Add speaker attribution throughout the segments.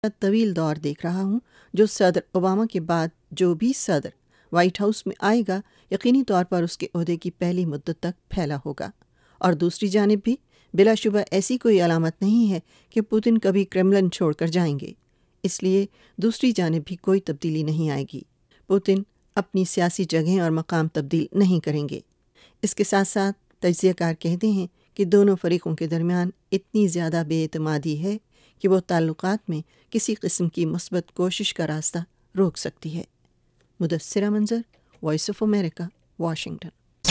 Speaker 1: طویل دور دیکھ رہا ہوں جو صدر اوباما کے بعد جو بھی صدر وائٹ ہاؤس میں آئے گا یقینی طور پر اس کے عہدے کی پہلی مدت تک پھیلا ہوگا، اور دوسری جانب بھی بلا شبہ ایسی کوئی علامت نہیں ہے کہ پوتن کبھی کرملن چھوڑ کر جائیں گے، اس لیے دوسری جانب بھی کوئی تبدیلی نہیں آئے گی۔ پوتن اپنی سیاسی جگہیں اور مقام تبدیل نہیں کریں گے۔ اس کے ساتھ ساتھ تجزیہ کار کہتے ہیں کہ دونوں فریقوں کے درمیان اتنی زیادہ بے اعتمادی ہے کہ وہ تعلقات میں کسی قسم کی مثبت کوشش کا راستہ روک سکتی ہے۔ Mudassira Manzar, voice of America, Washington.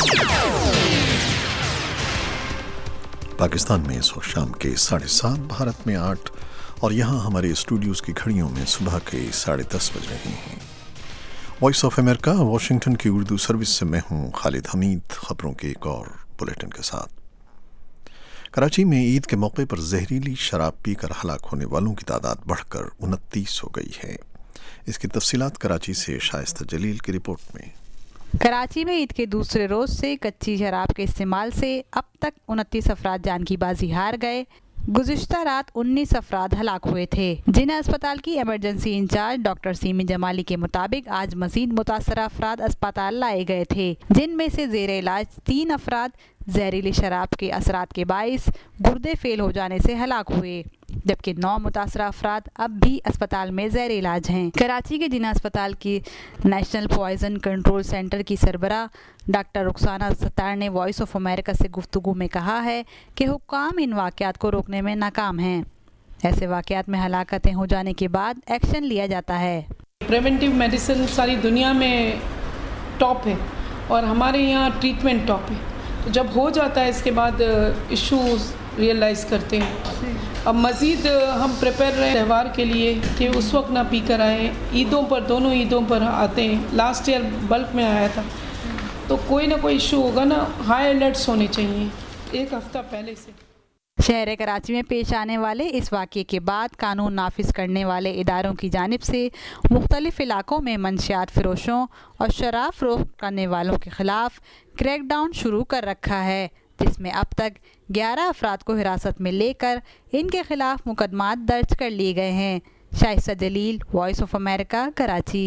Speaker 2: Pakistan میں اس وقت شام کے 7:30، بھارت میں 8، اور یہاں ہمارے اسٹوڈیوز کی گھڑیوں میں صبح کے 10:30 بج رہے ہیں۔ وائس آف امریکہ واشنگٹن کی اردو سروس سے میں ہوں خالد حمید، خبروں کے ایک اور بلیٹن کے ساتھ۔ کراچی میں عید کے موقع پر زہریلی شراب پی کر ہلاک ہونے والوں کی تعداد بڑھ کر 29 ہو گئی ہے۔ اس کی تفصیلات کراچی سے شائستہ جلیل کی رپورٹ میں۔
Speaker 3: کراچی میں عید کے دوسرے روز سے کچی شراب کے استعمال سے اب تک 29 افراد جان کی بازی ہار گئے۔ گزشتہ رات 19 افراد ہلاک ہوئے تھے۔ جنہ اسپتال کی emergency in-charge doctor Seemi Jamali کے مطابق آج مزید متاثرہ افراد اسپتال لائے گئے تھے، جن میں سے زیر علاج 3 افراد زہریلی شراب کے اثرات کے باعث گردے فیل ہو جانے سے ہلاک ہوئے، جبکہ 9 متاثرہ افراد اب بھی اسپتال میں زیر علاج ہیں۔ کراچی کے جنہ اسپتال کی نیشنل پوائزن کنٹرول سینٹر کی سربراہ ڈاکٹر رخسانہ ستار نے وائس آف امریکہ سے گفتگو میں کہا ہے کہ حکام ان واقعات کو روکنے میں ناکام ہیں۔ ایسے واقعات میں ہلاکتیں ہو جانے کے بعد ایکشن لیا جاتا ہے۔
Speaker 4: پریونٹیو میڈیسن ساری دنیا میں ٹاپ ہے اور ہمارے یہاں ٹریٹمنٹ ٹاپ ہے، تو جب ہو جاتا ہے اس کے بعد ایشوز ریئلائز کرتے ہیں۔ اب مزید ہم پریپیئر رہے تہوار کے لیے کہ اس وقت نہ پی کر آئیں، عیدوں پر، دونوں عیدوں پر آتے ہیں۔ لاسٹ ایئر بلک میں آیا تھا، تو کوئی نہ کوئی ایشو ہوگا نا، ہائی الرٹس ہونے چاہیے ایک ہفتہ پہلے سے۔
Speaker 3: شہر کراچی میں پیش آنے والے اس واقعے کے بعد قانون نافذ کرنے والے اداروں کی جانب سے مختلف علاقوں میں منشیات فروشوں اور شراب فروخت کرنے والوں کے خلاف کریک ڈاؤن شروع کر رکھا ہے، جس میں اب تک 11 افراد کو حراست میں لے کر ان کے خلاف مقدمات درج کر لیے گئے ہیں۔ Shaista Jalil, voice of America, Karachi.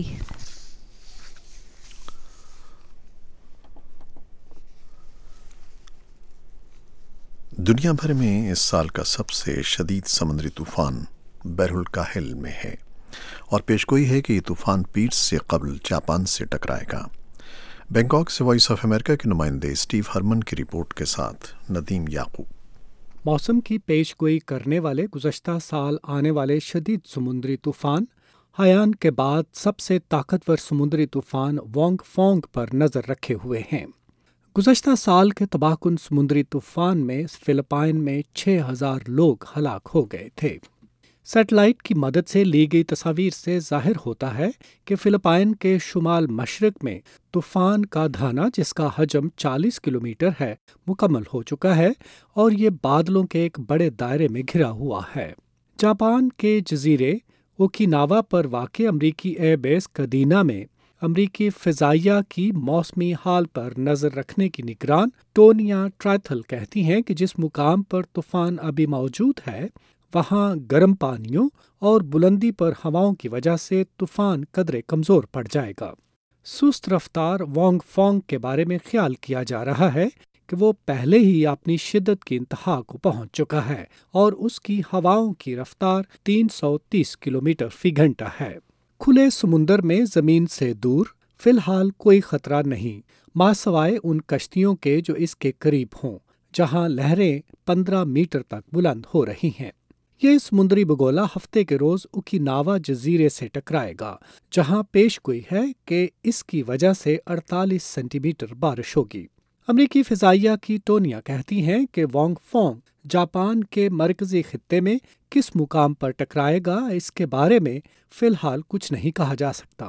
Speaker 2: دنیا بھر میں اس سال کا سب سے شدید سمندری طوفان بحر الکاہل میں ہے، اور پیشگوئی ہے کہ یہ طوفان پیٹس سے قبل جاپان سے ٹکرائے گا۔ بینکاک سے وائس آف امریکہ کے نمائندے اسٹیو ہرمن کی رپورٹ کے ساتھ ندیم یعقوب۔
Speaker 5: موسم کی پیش گوئی کرنے والے گزشتہ سال آنے والے شدید سمندری طوفان ہیان کے بعد سب سے طاقتور سمندری طوفان وانگ فونگ پر نظر رکھے ہوئے ہیں۔ گزشتہ سال کے تباہ کن سمندری طوفان میں فلپائن میں 6000 لوگ ہلاک ہو گئے تھے۔ سیٹلائٹ کی مدد سے لی گئی تصاویر سے ظاہر ہوتا ہے کہ فلپائن کے شمال مشرق میں طوفان کا دھانا، جس کا حجم 40 کلومیٹر ہے، مکمل ہو چکا ہے اور یہ بادلوں کے ایک بڑے دائرے میں گھرا ہوا ہے۔ جاپان کے جزیرے اوکیناوا پر واقع امریکی ایئر بیس کدینا میں امریکی فضائیہ کی موسمی حال پر نظر رکھنے کی نگران ٹونیا ٹرائتھل کہتی ہیں کہ جس مقام پر طوفان ابھی موجود ہے وہاں گرم پانیوں اور بلندی پر ہواؤں کی وجہ سے طوفان قدرے کمزور پڑ جائے گا۔ سست رفتار وانگ فونگ کے بارے میں خیال کیا جا رہا ہے کہ وہ پہلے ہی اپنی شدت کی انتہا کو پہنچ چکا ہے اور اس کی ہواؤں کی رفتار 330 کلومیٹر فی گھنٹہ ہے۔ کھلے سمندر میں زمین سے دور فی الحال کوئی خطرہ نہیں، ماسوائے ان کشتیوں کے جو اس کے قریب ہوں، جہاں لہریں 15 میٹر تک بلند ہو رہی ہیں۔ یہ سمندری بگولا ہفتے کے روز اوکیناوا جزیرے سے ٹکرائے گا، جہاں پیش گوئی ہے کہ اس کی وجہ سے 48 سینٹی میٹر بارش ہوگی۔ امریکی فضائیہ کی ٹونیا کہتی ہیں کہ وانگ فونگ جاپان کے مرکزی خطے میں کس مقام پر ٹکرائے گا اس کے بارے میں فی الحال کچھ نہیں کہا جا سکتا۔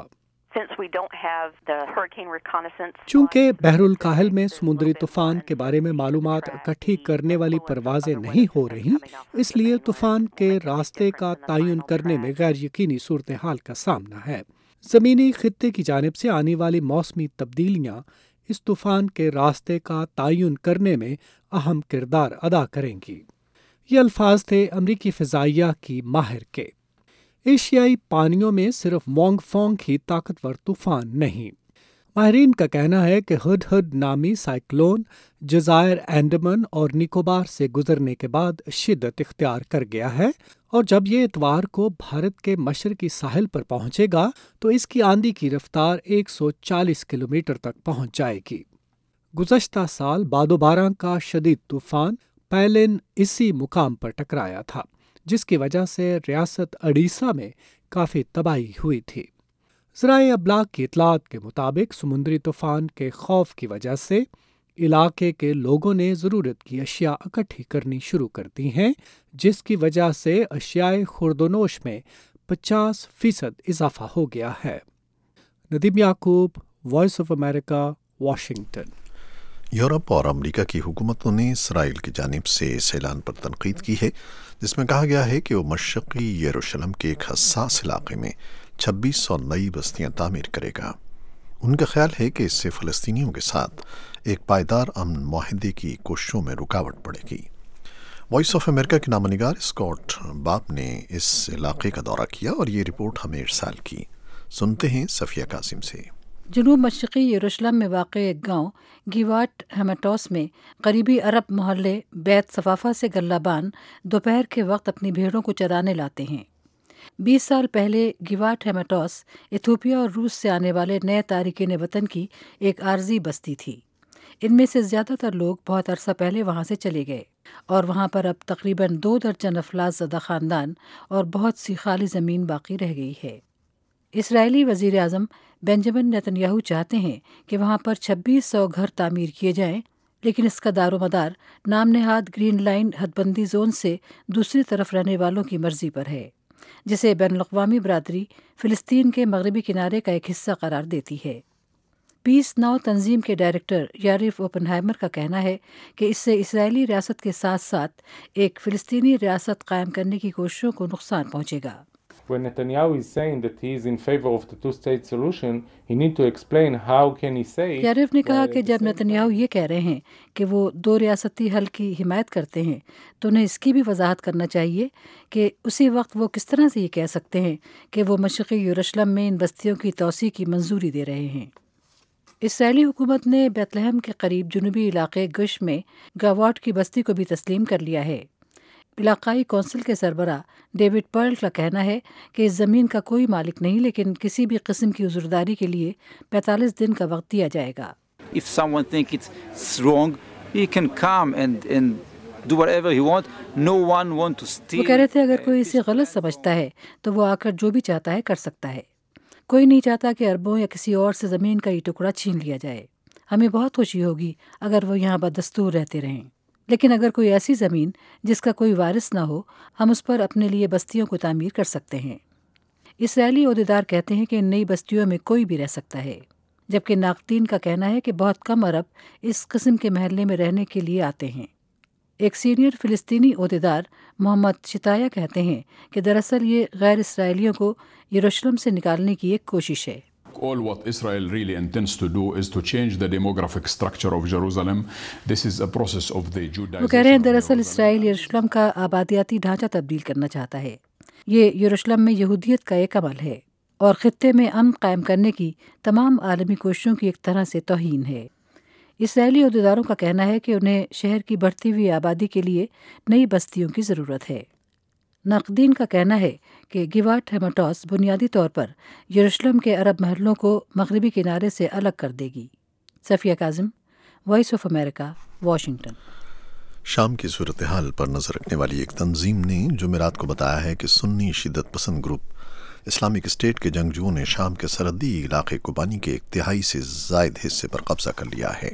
Speaker 5: چونکہ بحر الکاہل میں سمندری طوفان کے بارے میں معلومات اکٹھی کرنے والی پروازیں نہیں ہو رہی، اس لیے طوفان کے راستے کا تعین کرنے میں غیر یقینی صورتحال کا سامنا ہے۔ زمینی خطے کی جانب سے آنے والی موسمی تبدیلیاں اس طوفان کے راستے کا تعین کرنے میں اہم کردار ادا کریں گی۔ یہ الفاظ تھے امریکی فضائیہ کی ماہر کے۔ एशियाई पानियों में सिर्फ वोंगफोंग ही ताकतवर तूफान नहीं। माहिरीन का कहना है कि हुदहुद नामी साइक्लोन जज़ायर अंडमान और निकोबार से गुजरने के बाद शिद्दत इख्तियार कर गया है और जब ये इतवार को भारत के मशरकी साहिल पर पहुंचेगा तो इसकी आंधी की रफ्तार 140 किलोमीटर तक पहुंच जाएगी। गुज़श्ता साल बादोबारा का शदीद तूफान पैलिन इसी मुकाम पर टकराया था, जिसकी वजह से रियासत ओडिशा में काफ़ी तबाही हुई थी। ज़राए अबलाग की इतलात के मुताबिक समुद्री तूफान के खौफ की वजह से इलाके के लोगों ने ज़रूरत की अशिया इकट्ठी करनी शुरू कर दी हैं, जिसकी वजह से अशियाए खुर्दोनोश में 50% इजाफा हो गया है। Nadeem Yaqub, voice of America, Washington.
Speaker 2: Europe और अमेरिका की हुकूमतों ने इसराइल की जानिब से इस ऐलान पर तनकीद की है जिसमें कहा गया है कि वो मशरक़ी यरूशलेम के एक हसास इलाके में 2600 नई बस्तियां तामीर करेगा। उनका ख्याल है कि इससे फ़लस्तीनियों के साथ एक पायदार अमन मुआहदे की कोशिशों में रुकावट पड़ेगी। वॉइस ऑफ अमेरिका के नामनिगार स्कॉट बाब ने इस इलाके का दौरा किया और ये रिपोर्ट हमें इरसाल की। सुनते हैं सफ़िया कासिम से।
Speaker 6: जनूब मशरक़ी यरूशलेम में वाक़ एक गाँव गिवाट हेमाटोस में करीबी अरब मोहल्ले बैत सफ़ाफ़ा से गल्लाबान दोपहर के वक्त अपनी भेड़ों को चराने लाते हैं। 20 साल पहले गिवाट हेमाटोस इथियोपिया और रूस से आने वाले नए तारिकीन वतन की एक आर्जी बस्ती थी। इनमें से ज़्यादातर लोग बहुत अरसा पहले वहाँ से चले गए और वहाँ पर अब तकरीबन 2 दर्जन अफलाज ज़दा ख़ानदान और बहुत सी खाली ज़मीन बाकी रह गई है। इसराइली वज़ीर आज़म बेंजामिन नेतन्याहू चाहते हैं कि वहाँ पर 2600 घर तामीर किए जाएं, लेकिन इसका दारोमदार नाम नहाद ग्रीन लाइन हदबंदी जोन से दूसरी तरफ रहने वालों की मर्जी पर है, जिसे बैनुल-अक़वामी बरादरी फ़िलिस्तीन के मगरबी किनारे का एक हिस्सा करार देती है। पीस नाउ तंजीम के डायरेक्टर यारिफ ओपनहाइमर का कहना है कि इससे इसराइली रियासत के साथ साथ एक फ़िलिस्तीनी रियासत कायम करने की कोशिशों को नुकसान पहुँचेगा।
Speaker 7: When Netanyahu is saying that he is in favor of the two-state solution, he need to explain how can he say.
Speaker 6: यारिफ ने कहा कि जब नेतन्याहू ये कह रहे हैं कि वो 2 रियासती हल की हिमायत करते हैं, तो उन्हें इसकी भी वजाहत करना चाहिए कि उसी वक्त वो किस तरह से ये कह सकते हैं कि वो मशरक़ी यरूशलेम में इन बस्तियों की तौसी की मंजूरी दे रहे हैं। इसराइली हुकूमत ने बैतलहम के करीब जुनूबी इलाके गुश में गावाट की बस्ती को भी तस्लीम कर लिया है। इलाकाई कौंसिल के सरबरा डेविड पर्ल का कहना है कि इस ज़मीन का कोई मालिक नहीं, लेकिन किसी भी किस्म की उज़ुरदारी के लिए 45 दिन का वक्त दिया जाएगा।
Speaker 8: If someone think it's wrong, he can come and do whatever he want. No one want to steal.
Speaker 6: वो कह रहे थे अगर कोई इसे गलत समझता है तो वो आकर जो भी चाहता है कर सकता है। कोई नहीं चाहता कि अरबों या किसी और से ज़मीन का ये टुकड़ा छीन लिया जाए। हमें बहुत खुशी होगी अगर वो यहाँ बदस्तूर रहते रहें, लेकिन अगर कोई ऐसी ज़मीन जिसका कोई वारिस ना हो, हम उस पर अपने लिए बस्तियों को तामीर कर सकते हैं। इसराइली ओहदेदार कहते हैं कि इन नई बस्तियों में कोई भी रह सकता है, जबकि नाक़दीन का कहना है कि बहुत कम अरब इस किस्म के महल्ले में रहने के लिए आते हैं। एक सीनियर फ़िलिस्तीनी ओहदेदार मोहम्मद शिताया कहते हैं कि दरअसल ये गैर इसराइलियों को यरूशलेम से निकालने की एक कोशिश है।
Speaker 9: All what Israel really intends to do is to change the demographic structure of Jerusalem. This is a process of the Judaization.
Speaker 6: वो कह रहे हैं दरअसल इसराइल यरूशलेम का आबादियाती ढांचा तब्दील करना चाहता है। ये यरूशलेम में यहूदियत का एक अमल है और खित्ते में अमन कायम करने की तमाम आलमी कोशिशों की एक तरह से तौहीन है। इसराइली अहदेदारों का कहना है कि उन्हें शहर की बढ़ती हुई आबादी के लिए नई बस्तियों की ज़रूरत है। नाक़दीन का कहना है कि गिवाट हेमाटोस बुनियादी तौर पर यरूशलेम के अरब महलों को मगरबी किनारे से अलग कर देगी। Safia Kazim, voice of America, Washington.
Speaker 2: शाम की सूरत हाल पर नज़र रखने वाली एक तंजीम ने जुमेरात को बताया है कि सुन्नी शिद्दत पसंद ग्रुप इस्लामिक स्टेट के जंगजुओं ने शाम के सरहदी इलाके कोबानी के 1/3 से ज़ायद हिस्से पर कब्जा कर लिया है।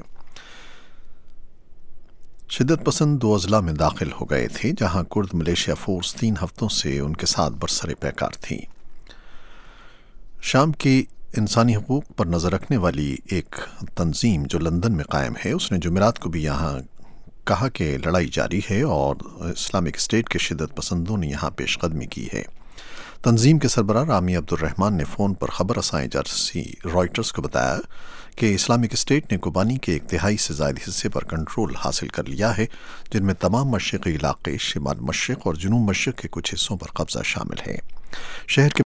Speaker 2: शिद्दत पसंद 2 अज़ला में दाखिल हो गए थे, जहां कुर्द मलेशिया फोर्स 3 हफ्तों से उनके साथ बरसरे पैकार थी। शाम की इंसानी हकूक़ पर नज़र रखने वाली एक तंजीम जो लंदन में कायम है, उसने जुमेरात को भी यहाँ कहा कि लड़ाई जारी है और इस्लामिक स्टेट के शिद्दत पसंदों ने यहाँ पेशकदमी की है। تنظیم کے سربراہ رامی عبدالرحمان نے فون پر خبر رساں ایجنسی رائٹرز کو بتایا کہ اسلامک اسٹیٹ نے کوبانی کے 1/3 سے زائد حصے پر کنٹرول حاصل کر لیا ہے، جن میں تمام مشرقی علاقے، شمال مشرق اور جنوب مشرق کے کچھ حصوں پر قبضہ شامل ہے۔ شہر کے